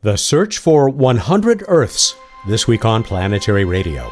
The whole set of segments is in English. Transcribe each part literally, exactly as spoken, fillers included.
The Search for one hundred Earths, this week on Planetary Radio.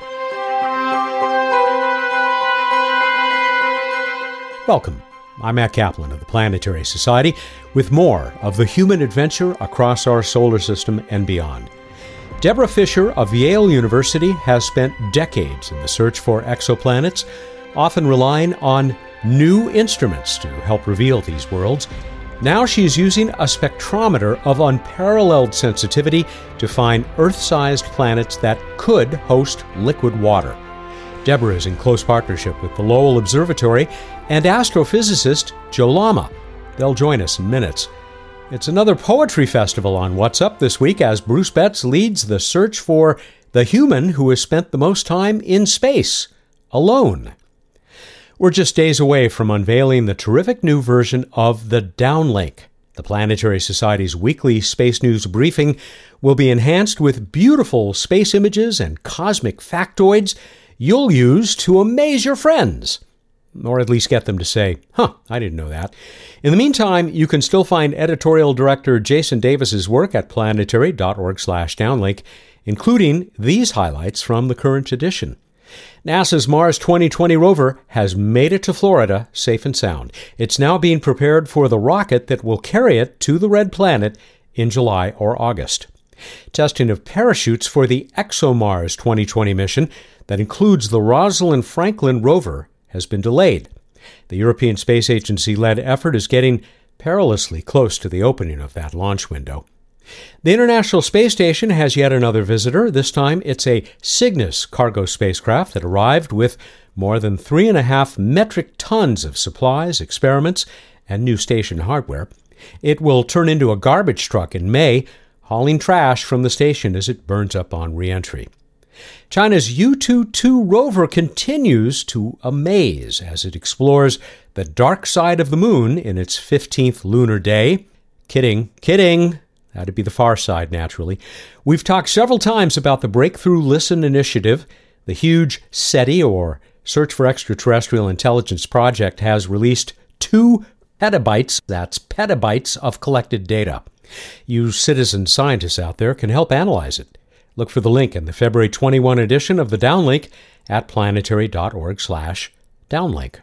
Welcome. I'm Matt Kaplan of the Planetary Society with more of the human adventure across our solar system and beyond. Deborah Fisher of Yale University has spent decades in the search for exoplanets, often relying on new instruments to help reveal these worlds. Now she's using a spectrometer of unparalleled sensitivity to find Earth-sized planets that could host liquid water. Deborah is in close partnership with the Lowell Observatory and astrophysicist Joe Lama. They'll join us in minutes. It's another poetry festival on What's Up this week as Bruce Betts leads the search for the human who has spent the most time in space, alone. We're just days away from unveiling the terrific new version of the Downlink. The Planetary Society's weekly space news briefing will be enhanced with beautiful space images and cosmic factoids you'll use to amaze your friends. Or at least get them to say, huh, I didn't know that. In the meantime, you can still find editorial director Jason Davis's work at planetary.org slash downlink, including these highlights from the current edition. NASA's Mars twenty twenty rover has made it to Florida safe and sound. It's now being prepared for the rocket that will carry it to the Red Planet in July or August. Testing of parachutes for the ExoMars twenty twenty mission that includes the Rosalind Franklin rover has been delayed. The European Space Agency-led effort is getting perilously close to the opening of that launch window. The International Space Station has yet another visitor. This time it's a Cygnus cargo spacecraft that arrived with more than three and a half metric tons of supplies, experiments, and new station hardware. It will turn into a garbage truck in May, hauling trash from the station as it burns up on re-entry. China's Yutu two rover continues to amaze as it explores the dark side of the moon in its fifteenth lunar day. Kidding, kidding. That'd be the far side, naturally. We've talked several times about the Breakthrough Listen initiative. The huge SETI, or Search for Extraterrestrial Intelligence project, has released two petabytes, that's petabytes of collected data. You citizen scientists out there can help analyze it. Look for the link in the February twenty-first edition of the Downlink at planetary.org slash downlink.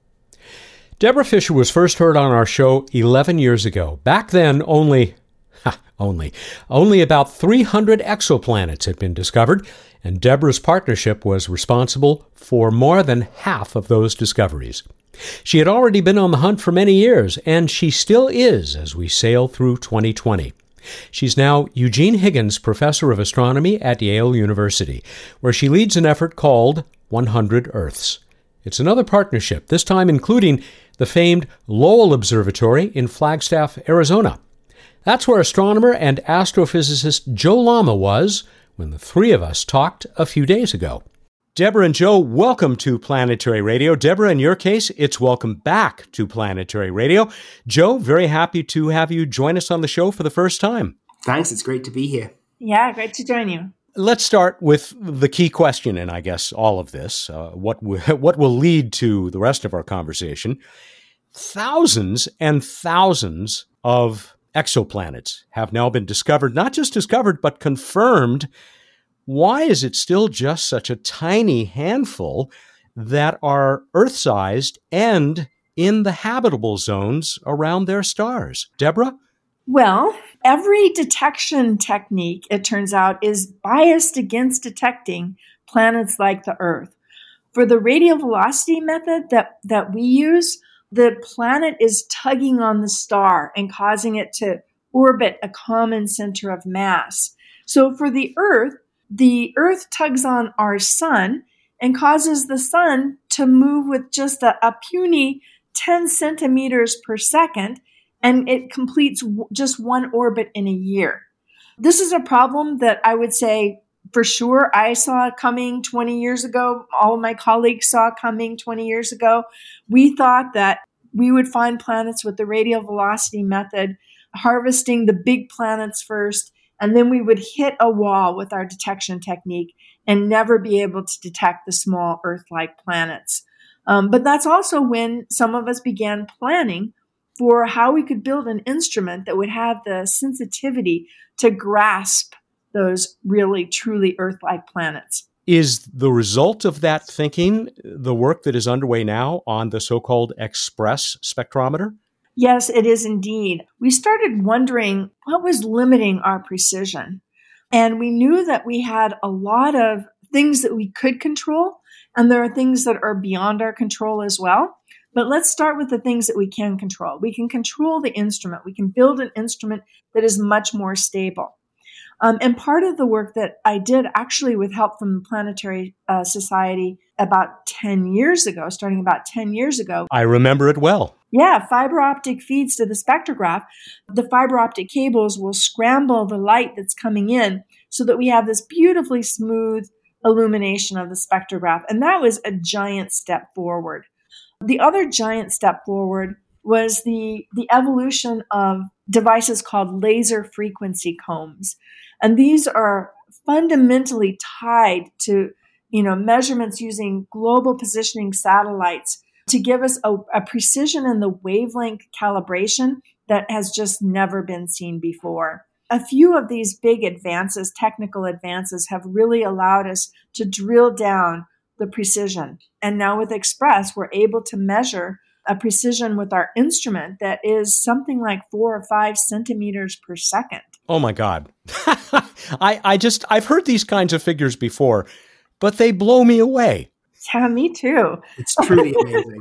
Deborah Fisher was first heard on our show eleven years ago. Back then, only... Only. Only about three hundred exoplanets had been discovered, and Deborah's partnership was responsible for more than half of those discoveries. She had already been on the hunt for many years, and she still is as we sail through twenty twenty. She's now Eugene Higgins Professor of Astronomy at Yale University, where she leads an effort called one hundred Earths. It's another partnership, this time including the famed Lowell Observatory in Flagstaff, Arizona. That's where astronomer and astrophysicist Joe Lama was when the three of us talked a few days ago. Deborah and Joe, welcome to Planetary Radio. Deborah, in your case, it's welcome back to Planetary Radio. Joe, very happy to have you join us on the show for the first time. Thanks. It's great to be here. Yeah, great to join you. Let's start with the key question, and I guess all of this, uh, what, w- what will lead to the rest of our conversation. Thousands and thousands of exoplanets have now been discovered, not just discovered, but confirmed. Why is it still just such a tiny handful that are Earth-sized and in the habitable zones around their stars? Deborah? Well, every detection technique, it turns out, is biased against detecting planets like the Earth. For the radial velocity method that, that we use, the planet is tugging on the star and causing it to orbit a common center of mass. So for the Earth, the Earth tugs on our sun and causes the sun to move with just a, a puny ten centimeters per second, and it completes w- just one orbit in a year. This is a problem that I would say for sure I saw coming twenty years ago. All of my colleagues saw coming twenty years ago. We thought that we would find planets with the radial velocity method, harvesting the big planets first, and then we would hit a wall with our detection technique and never be able to detect the small Earth-like planets. Um, but that's also when some of us began planning for how we could build an instrument that would have the sensitivity to grasp those really, truly Earth-like planets. Is the result of that thinking the work that is underway now on the so-called Express spectrometer? Yes, it is indeed. We started wondering what was limiting our precision. And we knew that we had a lot of things that we could control, and there are things that are beyond our control as well. But let's start with the things that we can control. We can control the instrument. We can build an instrument that is much more stable. Um, and part of the work that I did actually with help from the Planetary uh, Society about ten years ago, starting about ten years ago. I remember it well. Yeah, fiber optic feeds to the spectrograph. The fiber optic cables will scramble the light that's coming in so that we have this beautifully smooth illumination of the spectrograph. And that was a giant step forward. The other giant step forward was the, the evolution of devices called laser frequency combs. And these are fundamentally tied to, you know, measurements using global positioning satellites to give us a, a precision in the wavelength calibration that has just never been seen before. A few of these big advances, technical advances, have really allowed us to drill down the precision. And now with Express, we're able to measure a precision with our instrument that is something like four or five centimeters per second. Oh my God. I, I just, I've heard these kinds of figures before, but they blow me away. Yeah, me too. It's truly amazing.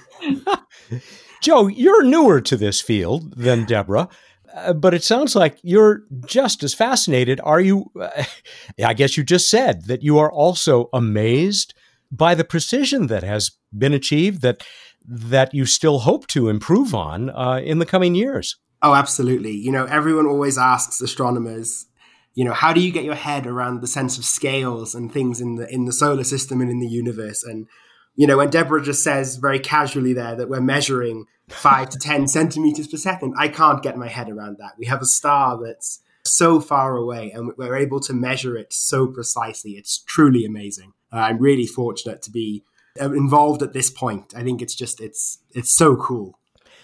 Joe, you're newer to this field than Deborah, uh, but it sounds like you're just as fascinated. Are you? Uh, I guess you just said that you are also amazed by the precision that has been achieved, that that you still hope to improve on uh, in the coming years. Oh, absolutely. You know, everyone always asks astronomers, you know, how do you get your head around the sense of scales and things in the in the solar system and in the universe? And, you know, when Deborah just says very casually there that we're measuring five to ten centimeters per second, I can't get my head around that. We have a star that's so far away and we're able to measure it so precisely. It's truly amazing. Uh, I'm really fortunate to be involved at this point. I think it's just, it's it's so cool.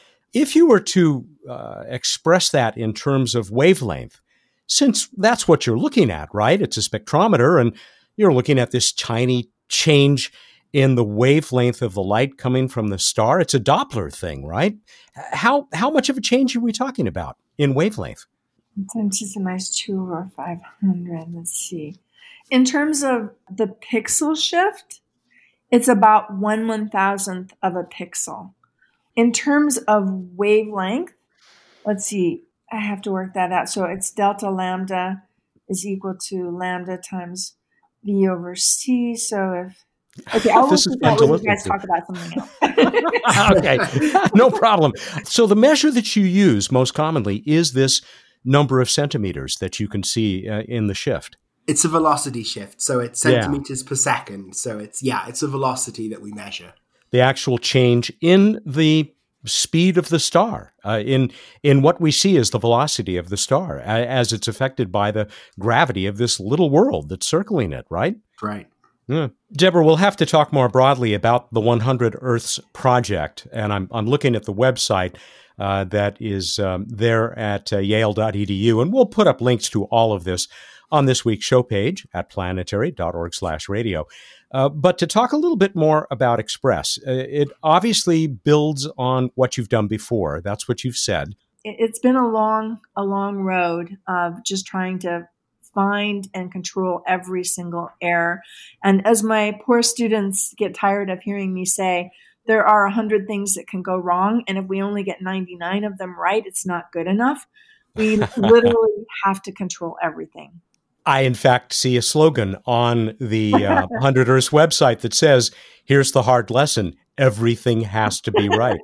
If you were to uh, express that in terms of wavelength, since that's what you're looking at, right? It's a spectrometer and you're looking at this tiny change in the wavelength of the light coming from the star. It's a Doppler thing, right? How how much of a change are we talking about in wavelength? ten to the minus two or five hundred. Let's see. In terms of the pixel shift, it's about one one thousandth of a pixel. In terms of wavelength, let's see, I have to work that out. So it's delta lambda is equal to lambda times V over C. So if, okay, I'll look at that when you guys talk about something else. Okay, no problem. So the measure that you use most commonly is this number of centimeters that you can see uh, in the shift. It's a velocity shift. So it's centimeters yeah. per second. So it's, yeah, it's a velocity that we measure. The actual change in the speed of the star, uh, in in what we see as the velocity of the star, as it's affected by the gravity of this little world that's circling it, right? Right. Yeah. Deborah, we'll have to talk more broadly about the one hundred Earths project, and I'm I'm looking at the website uh, that is um, there at uh, yale dot e d u, and we'll put up links to all of this on this week's show page at planetary dot org slash radio. Uh, but to talk a little bit more about Express, uh, it obviously builds on what you've done before. That's what you've said. It's been a long, a long road of just trying to find and control every single error. And as my poor students get tired of hearing me say, there are a hundred things that can go wrong. And if we only get ninety-nine of them right, it's not good enough. We literally have to control everything. I, in fact, see a slogan on the uh, one hundred Earths website that says, here's the hard lesson. Everything has to be right.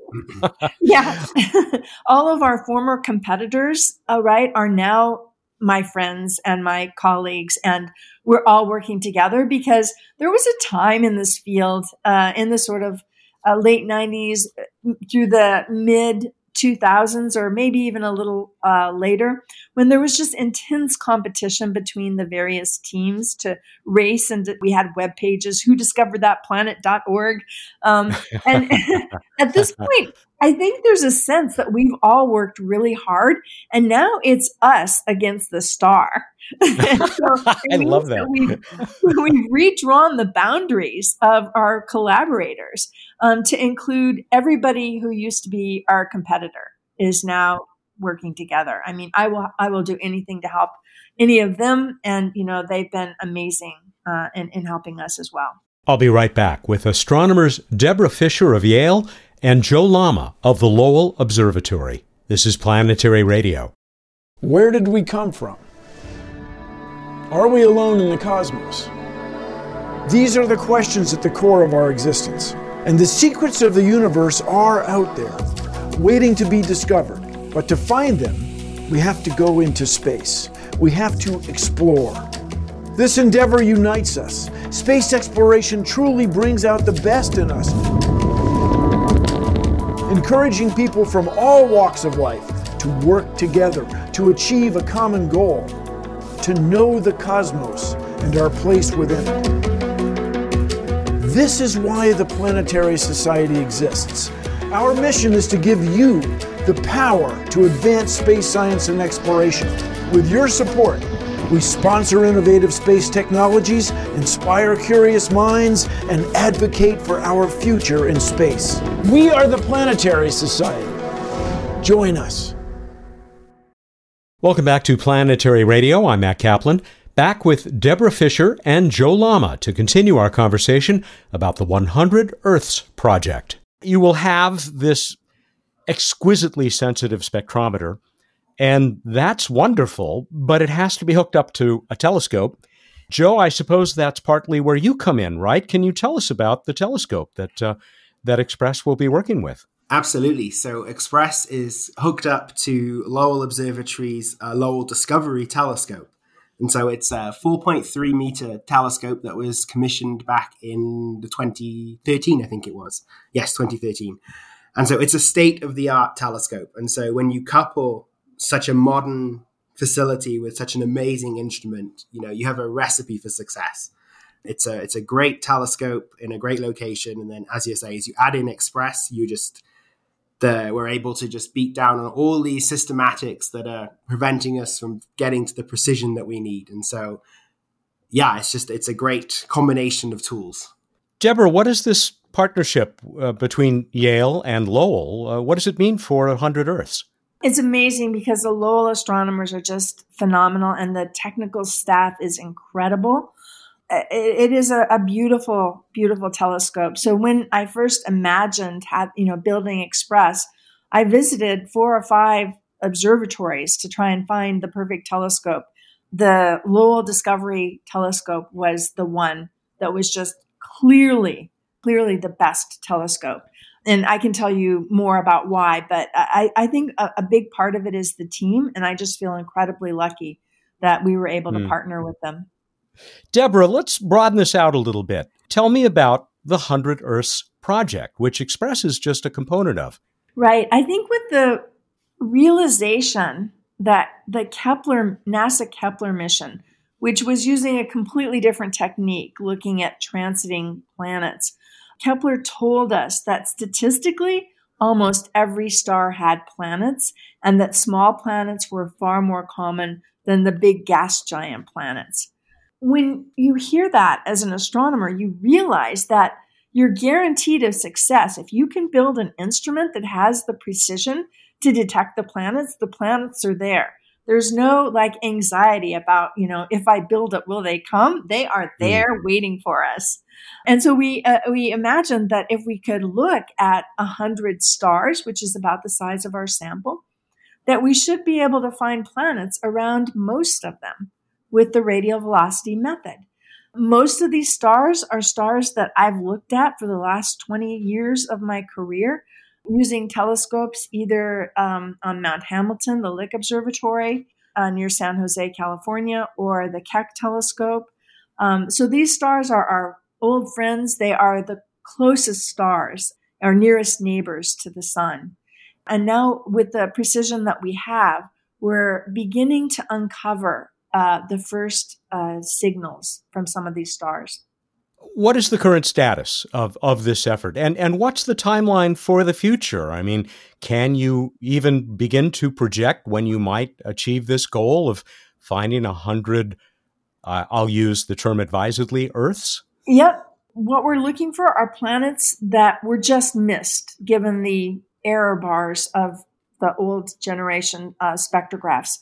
Yeah. All of our former competitors, uh, right, are now my friends and my colleagues, and we're all working together because there was a time in this field, uh, in the sort of uh, late nineties through the mid two thousands, or maybe even a little uh, later, when there was just intense competition between the various teams to race, and we had web pages, who discovered that planet dot org. Um, and at this point, I think there's a sense that we've all worked really hard, and now it's us against the star. So I love that. that we've, we've redrawn the boundaries of our collaborators um, to include everybody who used to be our competitor is now working together. I mean, I will I will do anything to help any of them, and you know they've been amazing uh, in, in helping us as well. I'll be right back with astronomers Deborah Fisher of Yale and Joe Lama of the Lowell Observatory. This is Planetary Radio. Where did we come from? Are we alone in the cosmos? These are the questions at the core of our existence. And the secrets of the universe are out there, waiting to be discovered. But to find them, we have to go into space. We have to explore. This endeavor unites us. Space exploration truly brings out the best in us, encouraging people from all walks of life to work together to achieve a common goal, to know the cosmos and our place within it. This is why the Planetary Society exists. Our mission is to give you the power to advance space science and exploration. With your support, we sponsor innovative space technologies, inspire curious minds, and advocate for our future in space. We are the Planetary Society. Join us. Welcome back to Planetary Radio. I'm Matt Kaplan, back with Deborah Fisher and Joe Lama to continue our conversation about the one hundred Earths Project. You will have this exquisitely sensitive spectrometer, and that's wonderful, but it has to be hooked up to a telescope. Joe, I suppose that's partly where you come in, right? Can you tell us about the telescope that uh, that Express will be working with? Absolutely. So Express is hooked up to Lowell Observatory's uh, Lowell Discovery Telescope. And so it's a four point three meter telescope that was commissioned back in the twenty thirteen, I think it was. Yes, twenty thirteen. And so it's a state-of-the-art telescope. And so when you couple such a modern facility with such an amazing instrument, you know, you have a recipe for success. It's a it's a great telescope in a great location. And then, as you say, as you add in Express, you just the, we're able to just beat down on all these systematics that are preventing us from getting to the precision that we need. And so, yeah, it's just it's a great combination of tools. Deborah, what is this partnership uh, between Yale and Lowell? Uh, what does it mean for one hundred Earths? It's amazing because the Lowell astronomers are just phenomenal and the technical staff is incredible. It, it is a, a beautiful, beautiful telescope. So when I first imagined have, you know, building Express, I visited four or five observatories to try and find the perfect telescope. The Lowell Discovery Telescope was the one that was just clearly, clearly the best telescope. And I can tell you more about why, but I, I think a, a big part of it is the team. And I just feel incredibly lucky that we were able to mm. partner with them. Deborah, let's broaden this out a little bit. Tell me about the one hundred Earths Project, which Express is just a component of. Right. I think with the realization that the Kepler, NASA Kepler mission, which was using a completely different technique, looking at transiting planets, Kepler told us that statistically, almost every star had planets and that small planets were far more common than the big gas giant planets. When you hear that as an astronomer, you realize that you're guaranteed of success. If you can build an instrument that has the precision to detect the planets, the planets are there. There's no like anxiety about, you know, if I build it, will they come? They are there mm. waiting for us. And so we uh, we imagined that if we could look at one hundred stars, which is about the size of our sample, that we should be able to find planets around most of them with the radial velocity method. Most of these stars are stars that I've looked at for the last twenty years of my career, using telescopes either um, on Mount Hamilton, the Lick Observatory uh, near San Jose, California, or the Keck Telescope. Um, so these stars are our old friends. They are the closest stars, our nearest neighbors to the sun. And now with the precision that we have, we're beginning to uncover uh, the first uh, signals from some of these stars. what is the current status of, of this effort? And, and what's the timeline for the future? I mean, can you even begin to project when you might achieve this goal of finding a hundred, uh, I'll use the term advisedly, Earths? Yep. What we're looking for are planets that were just missed, given the error bars of the old generation uh, spectrographs.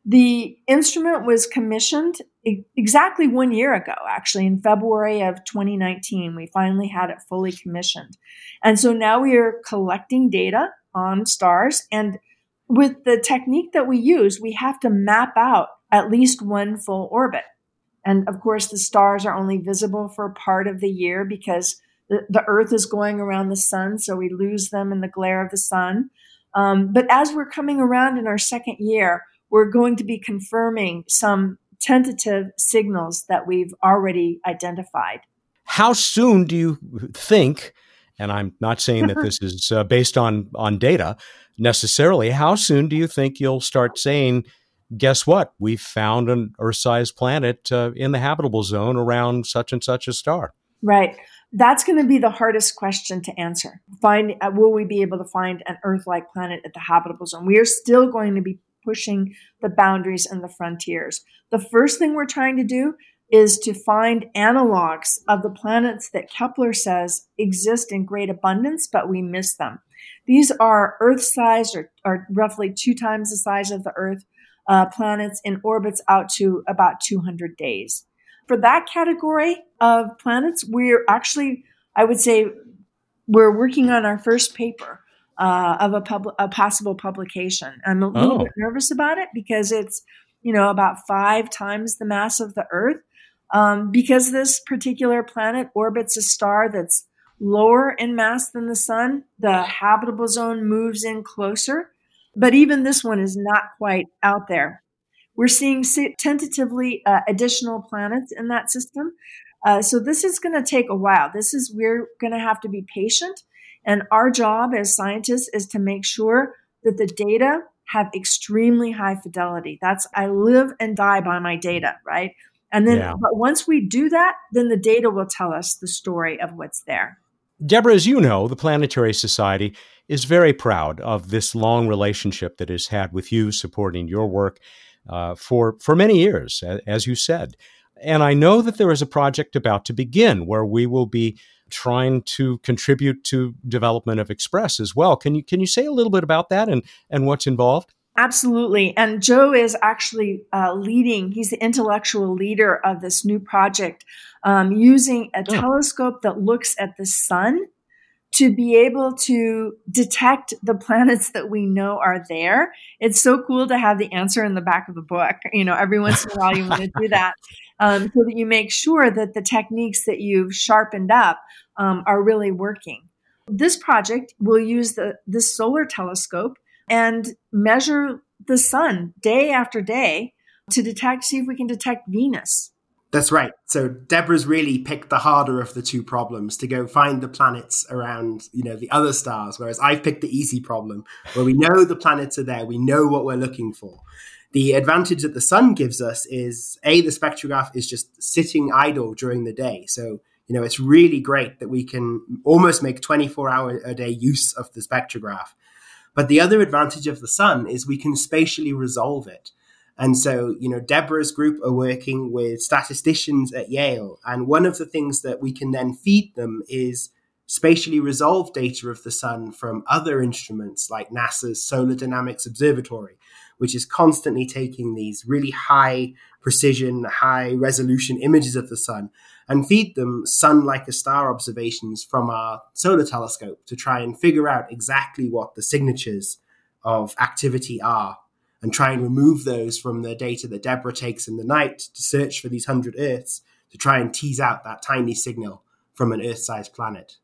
The instrument was commissioned e- exactly one year ago, actually, in February of twenty nineteen. We finally had it fully commissioned. And so now we are collecting data on stars. And with the technique that we use, we have to map out at least one full orbit. And of course, the stars are only visible for part of the year because the, the Earth is going around the sun, so we lose them in the glare of the sun. Um, but as we're coming around in our second year, we're going to be confirming some tentative signals that we've already identified. How soon do you think, and I'm not saying that this is uh, based on, on data necessarily, how soon do you think you'll start saying, guess what, we've found an Earth-sized planet uh, in the habitable zone around such and such a star? Right. That's going to be the hardest question to answer. Find, uh, will we be able to find an Earth-like planet at the habitable zone? We are still going to be pushing the boundaries and the frontiers. The first thing we're trying to do is to find analogs of the planets that Kepler says exist in great abundance, but we miss them. These are Earth-sized or, or roughly two times the size of the Earth uh, planets in orbits out to about two hundred days. For that category of planets, we're actually, I would say, we're working on our first paper Uh, of a, pub- a possible publication. I'm a little Oh. bit nervous about it because it's, you know, about five times the mass of the Earth. Um, because this particular planet orbits a star that's lower in mass than the sun, the habitable zone moves in closer. But even this one is not quite out there. We're seeing tentatively uh, additional planets in that system. Uh, so this is going to take a while. This is, we're going to have to be patient. And our job as scientists is to make sure that the data have extremely high fidelity. That's, I live and die by my data, right? And then, Yeah. but once we do that, then the data will tell us the story of what's there. Deborah, as you know, the Planetary Society is very proud of this long relationship that it's had with you, supporting your work uh, for, for many years, as you said. And I know that there is a project about to begin where we will be trying to contribute to development of Express as well. Can you can you say a little bit about that and, and what's involved? Absolutely. And Joe is actually uh, leading, he's the intellectual leader of this new project, um, using a Oh. telescope that looks at the sun to be able to detect the planets that we know are there. It's so cool to have the answer in the back of the book. You know, every once in a while you want to do that um, so that you make sure that the techniques that you've sharpened up um, are really working. This project will use the this solar telescope and measure the sun day after day to detect, see if we can detect Venus. That's right. So Deborah's really picked the harder of the two problems to go find the planets around, you know, the other stars, whereas I've picked the easy problem where we know the planets are there. We know what we're looking for. The advantage that the sun gives us is, A, the spectrograph is just sitting idle during the day. So, you know, it's really great that we can almost make twenty-four hour a day use of the spectrograph. But the other advantage of the sun is we can spatially resolve it. And so, you know, Deborah's group are working with statisticians at Yale. And one of the things that we can then feed them is spatially resolved data of the sun from other instruments like NASA's Solar Dynamics Observatory, which is constantly taking these really high precision, high resolution images of the sun and feed them sun like a star observations from our solar telescope to try and figure out exactly what the signatures of activity are, and try and remove those from the data that Deborah takes in the night to search for these hundred Earths to try and tease out that tiny signal from an Earth-sized planet.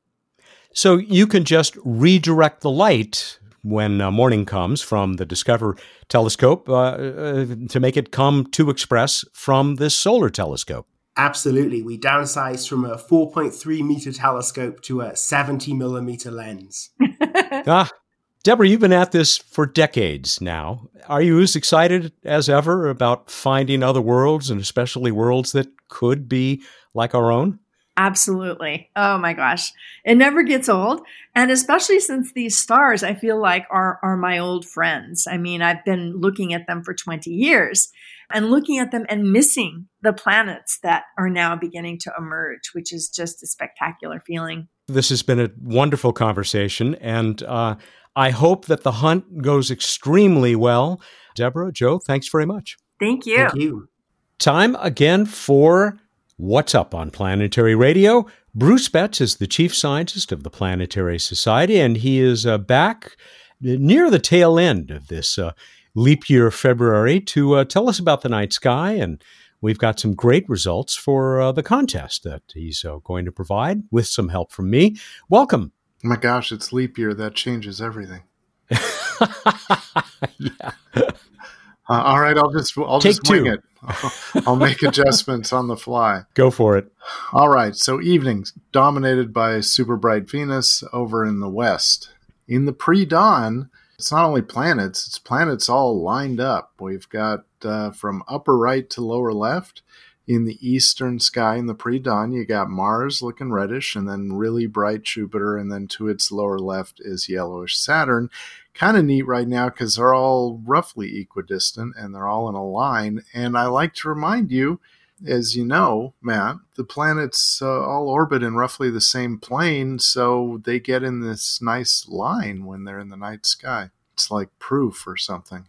So you can just redirect the light when uh, morning comes from the Discover telescope uh, uh, to make it come to Express from this solar telescope. Absolutely. We downsized from a four point three meter telescope to a seventy millimeter lens. ah, Deborah, you've been at this for decades now. Are you as excited as ever about finding other worlds, and especially worlds that could be like our own? Absolutely. Oh my gosh. It never gets old. And especially since these stars, I feel like are, are my old friends. I mean, I've been looking at them for twenty years and looking at them and missing the planets that are now beginning to emerge, which is just a spectacular feeling. This has been a wonderful conversation, and uh, I hope that the hunt goes extremely well. Deborah, Joe, thanks very much. Thank you. Thank you. Time again for What's Up on Planetary Radio. Bruce Betts is the chief scientist of the Planetary Society, and he is uh, back near the tail end of this uh, leap year February to uh, tell us about the night sky. And we've got some great results for uh, the contest that he's uh, going to provide with some help from me. Welcome. Oh my gosh, it's leap year. That changes everything. Yeah. Uh, all right, I'll just I'll Take just wing two. it. I'll, I'll make adjustments on the fly. Go for it. All right, so evenings dominated by super bright Venus over in the west. In the pre-dawn, it's not only planets, it's planets all lined up. We've got uh, from upper right to lower left. In the eastern sky in the pre-dawn, you got Mars looking reddish, and then really bright Jupiter, and then to its lower left is yellowish Saturn. Kind of neat right now because they're all roughly equidistant, and they're all in a line. And I like to remind you, as you know, Matt, the planets uh, all orbit in roughly the same plane, so they get in this nice line when they're in the night sky. It's like proof or something.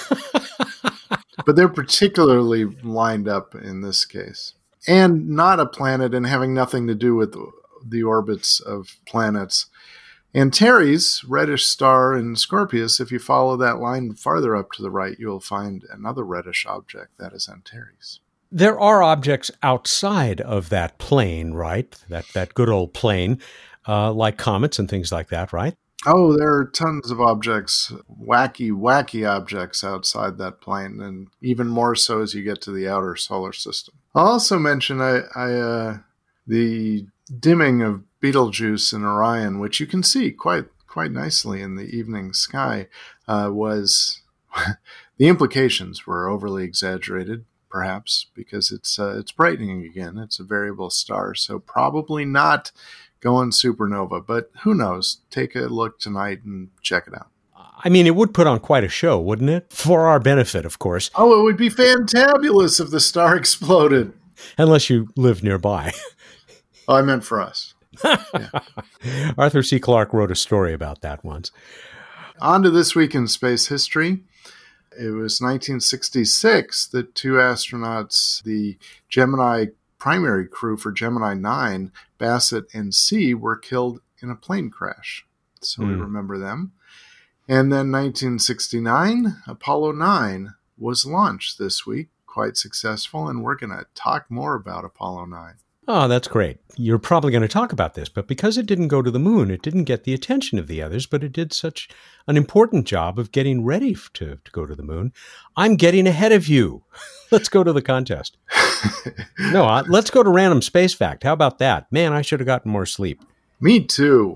But they're particularly lined up in this case. And not a planet and having nothing to do with the orbits of planets. Antares, reddish star in Scorpius, if you follow that line farther up to the right, you'll find another reddish object. That is Antares. There are objects outside of that plane, right? That that good old plane, uh, like comets and things like that, right? Oh, there are tons of objects, wacky, wacky objects outside that plane, and even more so as you get to the outer solar system. I'll also mention I, I, uh, the dimming of Betelgeuse in Orion, which you can see quite quite nicely in the evening sky, uh, was the implications were overly exaggerated, perhaps, because it's uh, it's brightening again. It's a variable star, so probably not going supernova, but who knows? Take a look tonight and check it out. I mean, it would put on quite a show, wouldn't it? For our benefit, of course. Oh, it would be fantabulous if the star exploded. Unless you live nearby. Oh, I meant for us. Yeah. Arthur C. Clarke wrote a story about that once. On to this week in space history. It was nineteen sixty-six that two astronauts, the Gemini primary crew for Gemini nine, Bassett and C, were killed in a plane crash. So mm. we remember them. And then nineteen sixty-nine, Apollo nine was launched this week, quite successful, and we're going to talk more about Apollo nine. Oh, that's great. You're probably going to talk about this, but because it didn't go to the moon, it didn't get the attention of the others, but it did such an important job of getting ready to, to go to the moon. I'm getting ahead of you. Let's go to the contest. No, uh, let's go to Random Space Fact. How about that? Man, I should have gotten more sleep. Me too.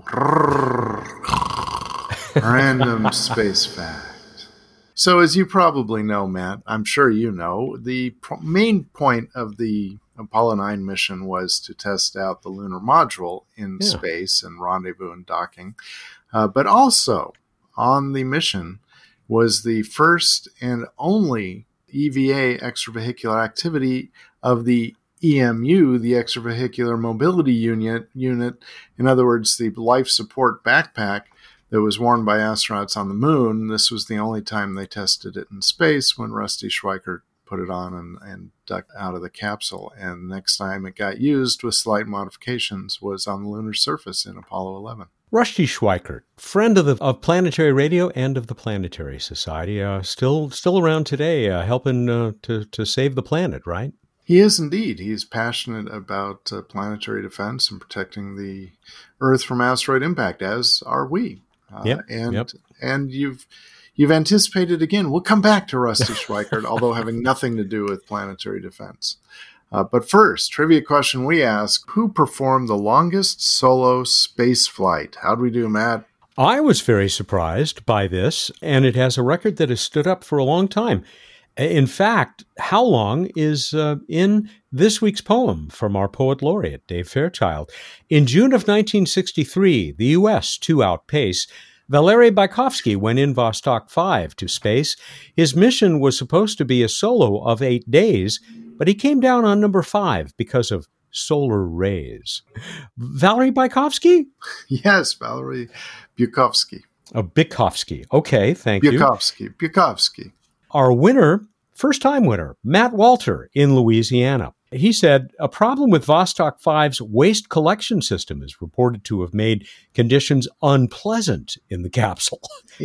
Random Space Fact. So as you probably know, Matt, I'm sure you know, the pro- main point of the Apollo nine mission was to test out the lunar module in yeah. space and rendezvous and docking. Uh, but also on the mission was the first and only E V A extravehicular activity of the E M U, the Extravehicular Mobility Unit. Unit. In other words, the life support backpack that was worn by astronauts on the moon. This was the only time they tested it in space when Rusty Schweickart put it on and, and ducked out of the capsule. And next time it got used with slight modifications was on the lunar surface in Apollo eleven. Rusty Schweickart, friend of the of Planetary Radio and of the Planetary Society, uh, still still around today, uh, helping uh, to to save the planet, right? He is indeed. He is passionate about uh, planetary defense and protecting the Earth from asteroid impact, as are we. Uh, yep, and yep. and you've you've anticipated again. We'll come back to Rusty Schweickart, although having nothing to do with planetary defense. Uh, but first, trivia question we ask: who performed the longest solo space flight? How'd we do, Matt? I was very surprised by this, and it has a record that has stood up for a long time. In fact, how long is uh, in this week's poem from our poet laureate, Dave Fairchild. In June of nineteen sixty-three, the U S to outpace, Valery Bykovsky went in Vostok five to space. His mission was supposed to be a solo of eight days, but he came down on number five because of solar rays. Valery Bykovsky? Yes, Valery Bykovsky. Oh, Bykovsky. Okay, thank Bykovsky. you. Bykovsky. Bykovsky. Our winner, first-time winner, Matt Walter in Louisiana. He said, a problem with Vostok five's waste collection system is reported to have made conditions unpleasant in the capsule.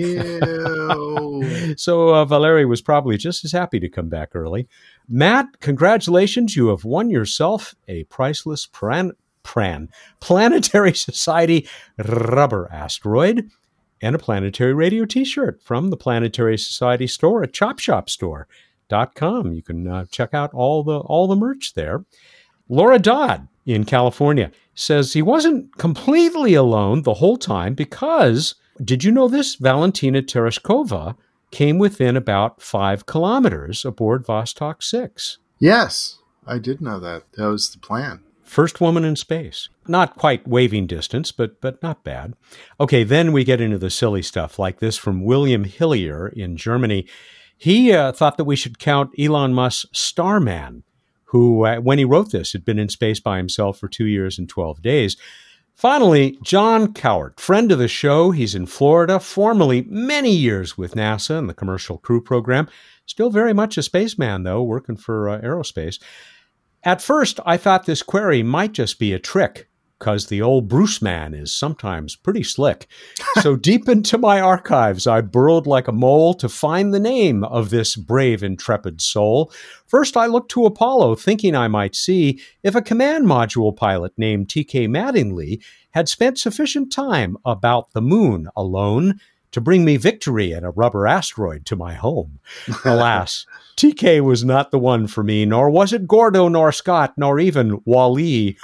Ew. So uh, Valery was probably just as happy to come back early. Matt, congratulations. You have won yourself a priceless pran, pran, Planetary Society rubber asteroid and a Planetary Radio t-shirt from the Planetary Society store at chop shop store dot com. You can uh, check out all the all the merch there. Laura Dodd in California says he wasn't completely alone the whole time because, did you know this? Valentina Tereshkova came within about five kilometers aboard Vostok six. Yes, I did know that. That was the plan. First woman in space. Not quite waving distance, but but not bad. Okay, then we get into the silly stuff like this from William Hillier in Germany. He uh, thought that we should count Elon Musk's Starman, who, uh, when he wrote this, had been in space by himself for two years and twelve days. Finally, John Cowart, friend of the show. He's in Florida, formerly many years with NASA and the Commercial Crew Program. Still very much a spaceman, though, working for uh, aerospace. At first, I thought this query might just be a trick, because the old Bruce man is sometimes pretty slick. So deep into my archives, I burrowed like a mole to find the name of this brave, intrepid soul. First, I looked to Apollo, thinking I might see if a command module pilot named T K Mattingly had spent sufficient time about the moon alone to bring me victory and a rubber asteroid to my home. Alas, T K was not the one for me, nor was it Gordo, nor Scott, nor even Wally.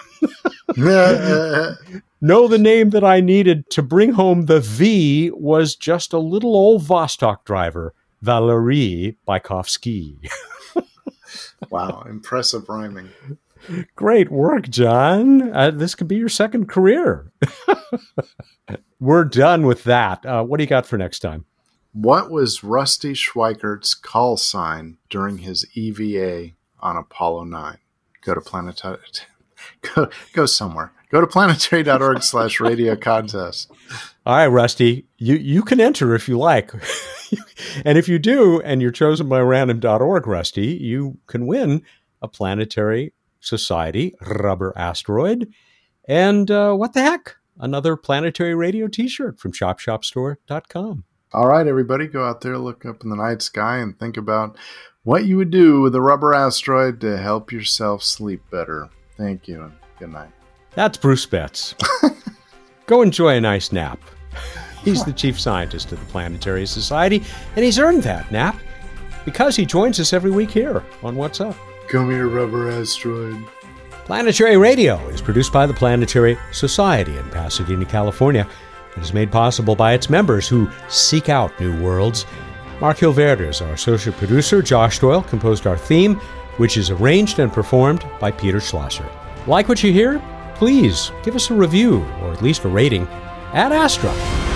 No, the name that I needed to bring home the V was just a little old Vostok driver, Valery Bykovsky. Wow, impressive rhyming. Great work, John. Uh, this could be your second career. We're done with that. Uh, what do you got for next time? What was Rusty Schweikert's call sign during his E V A on Apollo nine? Go to planetary. Go, go somewhere. Go to planetary.org slash radio contest. All right, Rusty, you, you can enter if you like. And if you do, and you're chosen by random dot org, Rusty, you can win a Planetary Society rubber asteroid. And uh, what the heck? Another Planetary Radio t-shirt from chop shop store dot com. All right, everybody, go out there, look up in the night sky, and think about what you would do with a rubber asteroid to help yourself sleep better. Thank you, and good night. That's Bruce Betts. Go enjoy a nice nap. He's the chief scientist of the Planetary Society, and he's earned that nap because he joins us every week here on What's Up. Come here, rubber asteroid. Planetary Radio is produced by the Planetary Society in Pasadena, California, and is made possible by its members who seek out new worlds. Mark Hilverder is our associate producer. Josh Doyle composed our theme, which is arranged and performed by Peter Schlosser. Like what you hear? Please give us a review, or at least a rating, at Astra.